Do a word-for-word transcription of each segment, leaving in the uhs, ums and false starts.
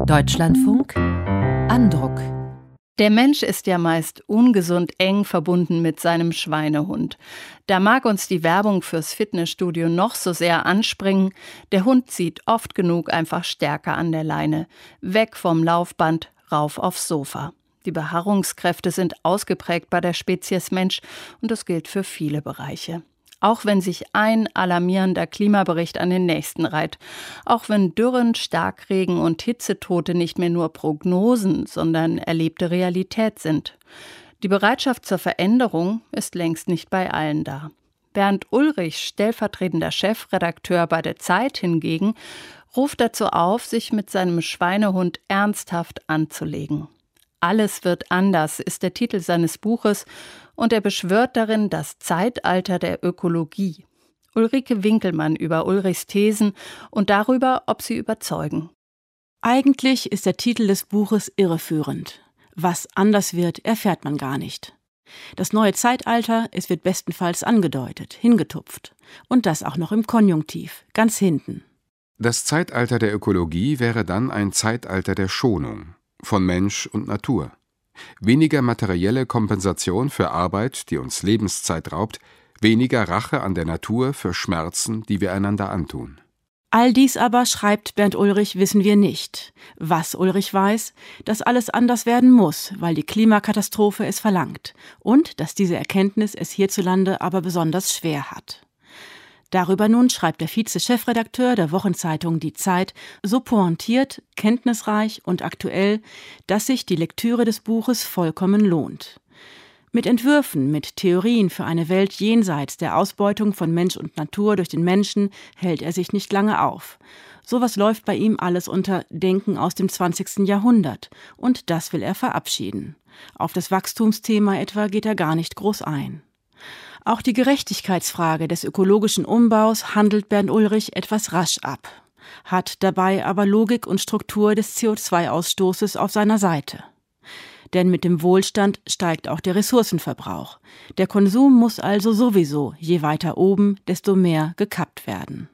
Deutschlandfunk Andruck. Der Mensch ist ja meist ungesund eng verbunden mit seinem Schweinehund. Da mag uns die Werbung fürs Fitnessstudio noch so sehr anspringen, der Hund zieht oft genug einfach stärker an der Leine. Weg vom Laufband, rauf aufs Sofa. Die Beharrungskräfte sind ausgeprägt bei der Spezies Mensch und das gilt für viele Bereiche. Auch wenn sich ein alarmierender Klimabericht an den nächsten reiht. Auch wenn Dürren, Starkregen und Hitzetote nicht mehr nur Prognosen, sondern erlebte Realität sind. Die Bereitschaft zur Veränderung ist längst nicht bei allen da. Bernd Ulrich, stellvertretender Chefredakteur bei der Zeit hingegen, ruft dazu auf, sich mit seinem Schweinehund ernsthaft anzulegen. Alles wird anders ist der Titel seines Buches und er beschwört darin das Zeitalter der Ökologie. Ulrike Winkelmann über Ulrichs Thesen und darüber, ob sie überzeugen. Eigentlich ist der Titel des Buches irreführend. Was anders wird, erfährt man gar nicht. Das neue Zeitalter, es wird bestenfalls angedeutet, hingetupft. Und das auch noch im Konjunktiv, ganz hinten. Das Zeitalter der Ökologie wäre dann ein Zeitalter der Schonung von Mensch und Natur. Weniger materielle Kompensation für Arbeit, die uns Lebenszeit raubt, weniger Rache an der Natur für Schmerzen, die wir einander antun. All dies aber, schreibt Bernd Ulrich, wissen wir nicht. Was Ulrich weiß, dass alles anders werden muss, weil die Klimakatastrophe es verlangt und dass diese Erkenntnis es hierzulande aber besonders schwer hat. Darüber nun schreibt der Vize-Chefredakteur der Wochenzeitung Die Zeit so pointiert, kenntnisreich und aktuell, dass sich die Lektüre des Buches vollkommen lohnt. Mit Entwürfen, mit Theorien für eine Welt jenseits der Ausbeutung von Mensch und Natur durch den Menschen hält er sich nicht lange auf. Sowas läuft bei ihm alles unter Denken aus dem zwanzigsten Jahrhundert und das will er verabschieden. Auf das Wachstumsthema etwa geht er gar nicht groß ein. Auch die Gerechtigkeitsfrage des ökologischen Umbaus handelt Bernd Ulrich etwas rasch ab, hat dabei aber Logik und Struktur des C O zwei Ausstoßes auf seiner Seite. Denn mit dem Wohlstand steigt auch der Ressourcenverbrauch. Der Konsum muss also sowieso, je weiter oben, desto mehr gekappt werden.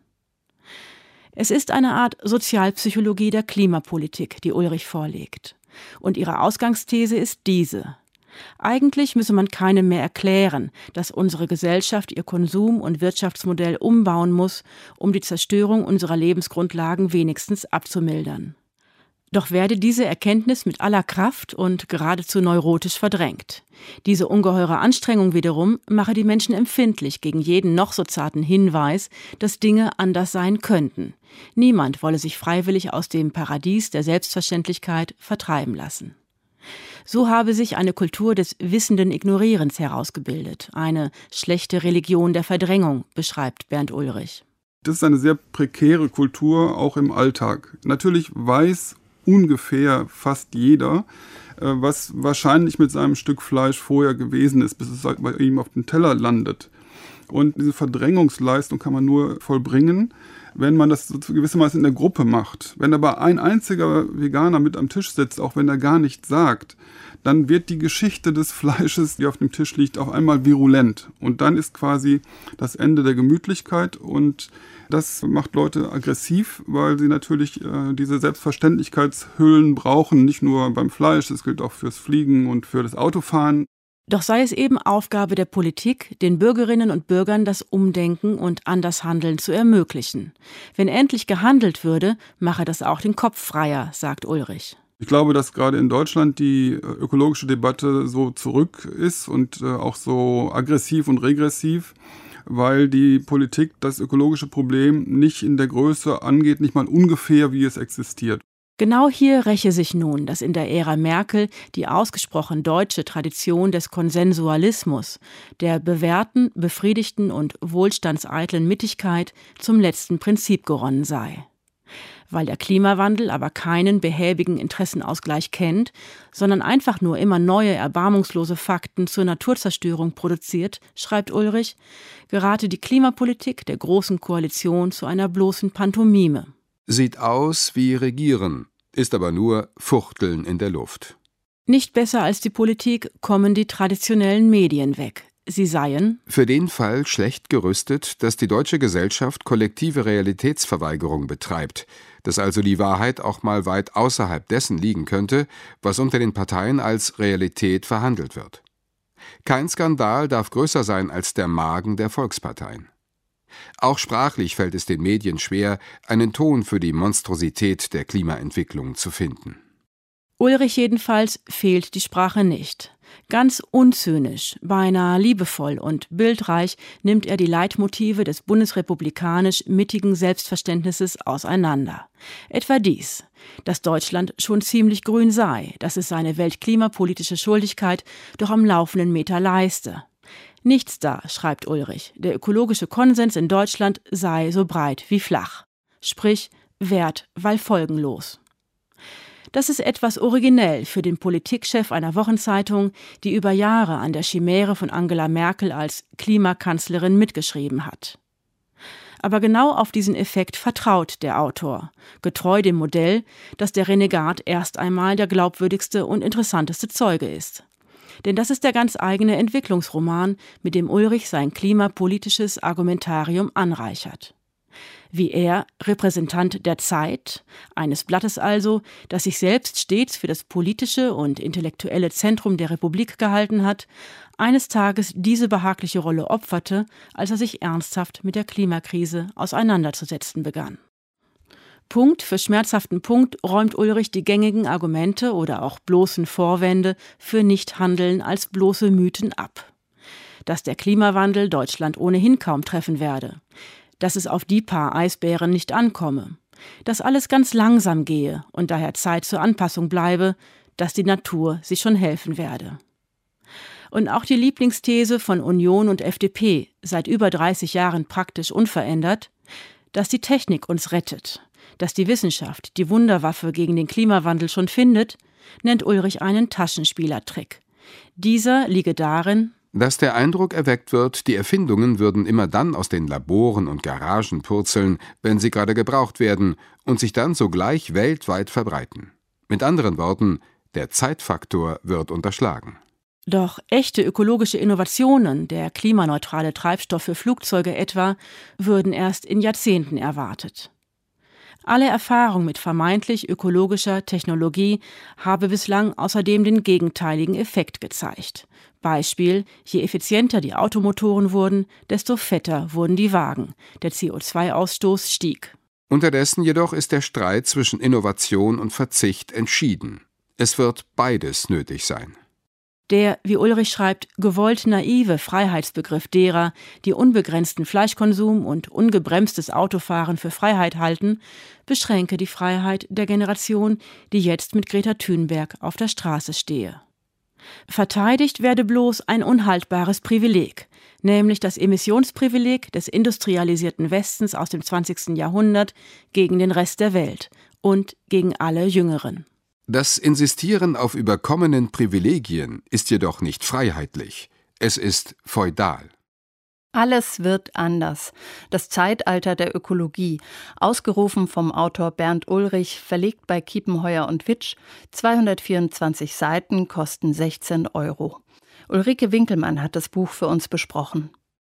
Es ist eine Art Sozialpsychologie der Klimapolitik, die Ulrich vorlegt. Und ihre Ausgangsthese ist diese: Eigentlich müsse man keinem mehr erklären, dass unsere Gesellschaft ihr Konsum- und Wirtschaftsmodell umbauen muss, um die Zerstörung unserer Lebensgrundlagen wenigstens abzumildern. Doch werde diese Erkenntnis mit aller Kraft und geradezu neurotisch verdrängt. Diese ungeheure Anstrengung wiederum mache die Menschen empfindlich gegen jeden noch so zarten Hinweis, dass Dinge anders sein könnten. Niemand wolle sich freiwillig aus dem Paradies der Selbstverständlichkeit vertreiben lassen. So habe sich eine Kultur des wissenden Ignorierens herausgebildet, eine schlechte Religion der Verdrängung, beschreibt Bernd Ulrich. Das ist eine sehr prekäre Kultur, auch im Alltag. Natürlich weiß ungefähr fast jeder, was wahrscheinlich mit seinem Stück Fleisch vorher gewesen ist, bis es bei ihm auf dem Teller landet. Und diese Verdrängungsleistung kann man nur vollbringen, wenn man das so gewissermaßen in der Gruppe macht. Wenn aber ein einziger Veganer mit am Tisch sitzt, auch wenn er gar nichts sagt, dann wird die Geschichte des Fleisches, die auf dem Tisch liegt, auf einmal virulent. Und dann ist quasi das Ende der Gemütlichkeit und das macht Leute aggressiv, weil sie natürlich äh, diese Selbstverständlichkeitshüllen brauchen, nicht nur beim Fleisch, das gilt auch fürs Fliegen und für das Autofahren. Doch sei es eben Aufgabe der Politik, den Bürgerinnen und Bürgern das Umdenken und Andershandeln zu ermöglichen. Wenn endlich gehandelt würde, mache das auch den Kopf freier, sagt Ulrich. Ich glaube, dass gerade in Deutschland die ökologische Debatte so zurück ist und auch so aggressiv und regressiv, weil die Politik das ökologische Problem nicht in der Größe angeht, nicht mal ungefähr, wie es existiert. Genau hier räche sich nun, dass in der Ära Merkel die ausgesprochen deutsche Tradition des Konsensualismus, der bewährten, befriedigten und wohlstandseitlen Mittigkeit zum letzten Prinzip geronnen sei. Weil der Klimawandel aber keinen behäbigen Interessenausgleich kennt, sondern einfach nur immer neue, erbarmungslose Fakten zur Naturzerstörung produziert, schreibt Ulrich, gerate die Klimapolitik der Großen Koalition zu einer bloßen Pantomime. Sieht aus wie Regieren, ist aber nur Fuchteln in der Luft. Nicht besser als die Politik kommen die traditionellen Medien weg. sie seien für den Fall schlecht gerüstet, dass die deutsche Gesellschaft kollektive Realitätsverweigerung betreibt, dass also die Wahrheit auch mal weit außerhalb dessen liegen könnte, was unter den Parteien als Realität verhandelt wird. Kein Skandal darf größer sein als der Magen der Volksparteien. Auch sprachlich fällt es den Medien schwer, einen Ton für die Monstrosität der Klimaentwicklung zu finden. Ulrich jedenfalls fehlt die Sprache nicht. Ganz unzynisch, beinahe liebevoll und bildreich nimmt er die Leitmotive des bundesrepublikanisch mittigen Selbstverständnisses auseinander. Etwa dies, dass Deutschland schon ziemlich grün sei, dass es seine weltklimapolitische Schuldigkeit doch am laufenden Meter leiste. Nichts da, schreibt Ulrich, der ökologische Konsens in Deutschland sei so breit wie flach. Sprich, wert, weil folgenlos. Das ist etwas originell für den Politikchef einer Wochenzeitung, die über Jahre an der Chimäre von Angela Merkel als Klimakanzlerin mitgeschrieben hat. Aber genau auf diesen Effekt vertraut der Autor, getreu dem Modell, dass der Renegat erst einmal der glaubwürdigste und interessanteste Zeuge ist. Denn das ist der ganz eigene Entwicklungsroman, mit dem Ulrich sein klimapolitisches Argumentarium anreichert. Wie er, Repräsentant der Zeit, eines Blattes also, das sich selbst stets für das politische und intellektuelle Zentrum der Republik gehalten hat, eines Tages diese behagliche Rolle opferte, als er sich ernsthaft mit der Klimakrise auseinanderzusetzen begann. Punkt für schmerzhaften Punkt räumt Ulrich die gängigen Argumente oder auch bloßen Vorwände für Nichthandeln als bloße Mythen ab. Dass der Klimawandel Deutschland ohnehin kaum treffen werde, dass es auf die paar Eisbären nicht ankomme, dass alles ganz langsam gehe und daher Zeit zur Anpassung bleibe, dass die Natur sich schon helfen werde. Und auch die Lieblingsthese von Union und F D P, seit über dreißig Jahren praktisch unverändert, dass die Technik uns rettet, dass die Wissenschaft die Wunderwaffe gegen den Klimawandel schon findet, nennt Ulrich einen Taschenspielertrick. Dieser liege darin, dass der Eindruck erweckt wird, die Erfindungen würden immer dann aus den Laboren und Garagen purzeln, wenn sie gerade gebraucht werden und sich dann sogleich weltweit verbreiten. Mit anderen Worten, der Zeitfaktor wird unterschlagen. Doch echte ökologische Innovationen, der klimaneutrale Treibstoff für Flugzeuge etwa, würden erst in Jahrzehnten erwartet. Alle Erfahrung mit vermeintlich ökologischer Technologie habe bislang außerdem den gegenteiligen Effekt gezeigt. Beispiel: Je effizienter die Automotoren wurden, desto fetter wurden die Wagen. Der C O zwei Ausstoß stieg. Unterdessen jedoch ist der Streit zwischen Innovation und Verzicht entschieden. Es wird beides nötig sein. Der, wie Ulrich schreibt, gewollt naive Freiheitsbegriff derer, die unbegrenzten Fleischkonsum und ungebremstes Autofahren für Freiheit halten, beschränke die Freiheit der Generation, die jetzt mit Greta Thunberg auf der Straße stehe. Verteidigt werde bloß ein unhaltbares Privileg, nämlich das Emissionsprivileg des industrialisierten Westens aus dem zwanzigsten Jahrhundert gegen den Rest der Welt und gegen alle Jüngeren. Das Insistieren auf überkommenen Privilegien ist jedoch nicht freiheitlich. Es ist feudal. Alles wird anders. Das Zeitalter der Ökologie, ausgerufen vom Autor Bernd Ulrich, verlegt bei Kiepenheuer und Witsch, zweihundertvierundzwanzig Seiten, kosten sechzehn Euro. Ulrike Winkelmann hat das Buch für uns besprochen.